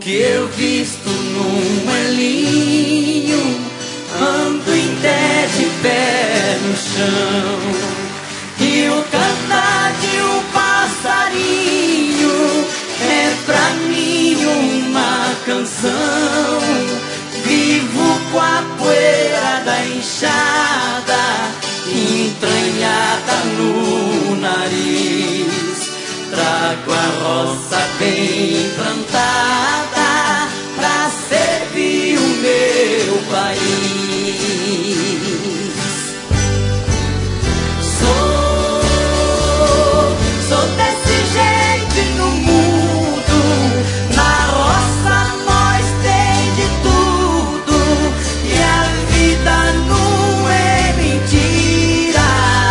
que eu visto num moelinho, ando em pé de pé no chão. E o cantar de um passarinho é pra mim uma canção. Vivo com a poeira da enxada entranhada no nariz. Trago a roça bem plantada pra servir o meu país. Sou desse jeito no mundo. Na roça nós tem de tudo, e a vida não é mentira.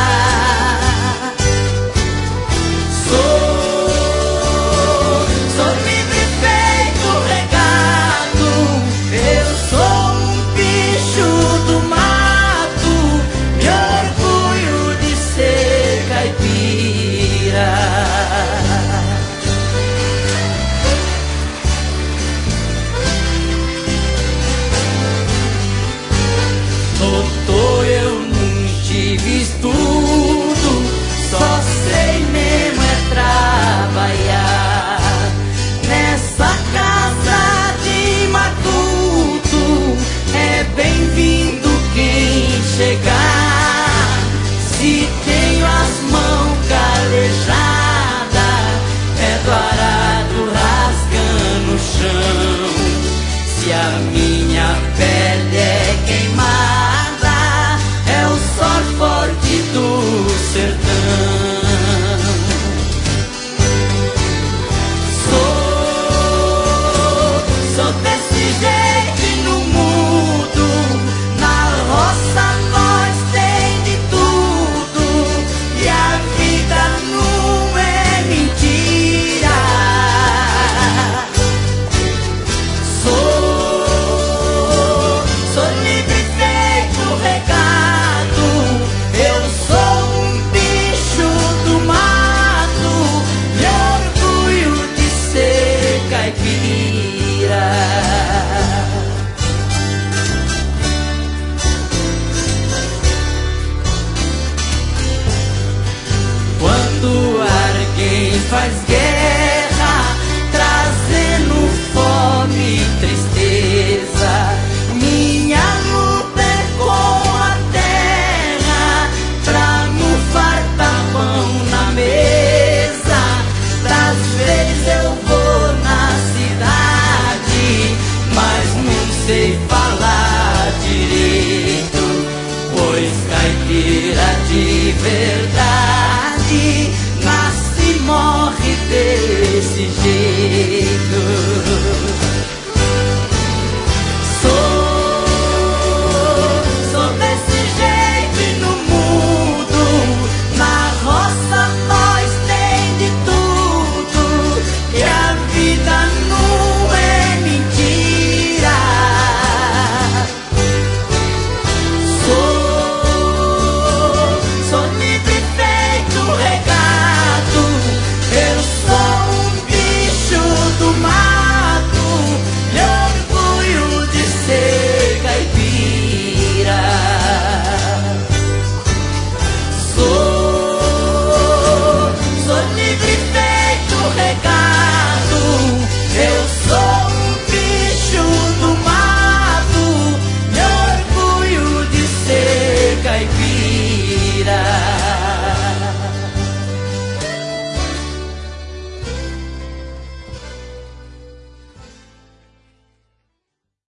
Sou livre feito regado. Eu sou um bicho do mato, me orgulho de ser caipira. Doutor, eu não tive estudo, só sei mesmo é trabalhar. Nessa casa de matuto é bem-vindo quem chegar. Se tenho as mãos calejadas, é do arado rasgando o chão. Se a minha pele é queimada, é o sol forte do sertão. Sou desse jeito no mundo. Na roça nós tem de tudo, e a vida não é mentira. Sou livre feito regado.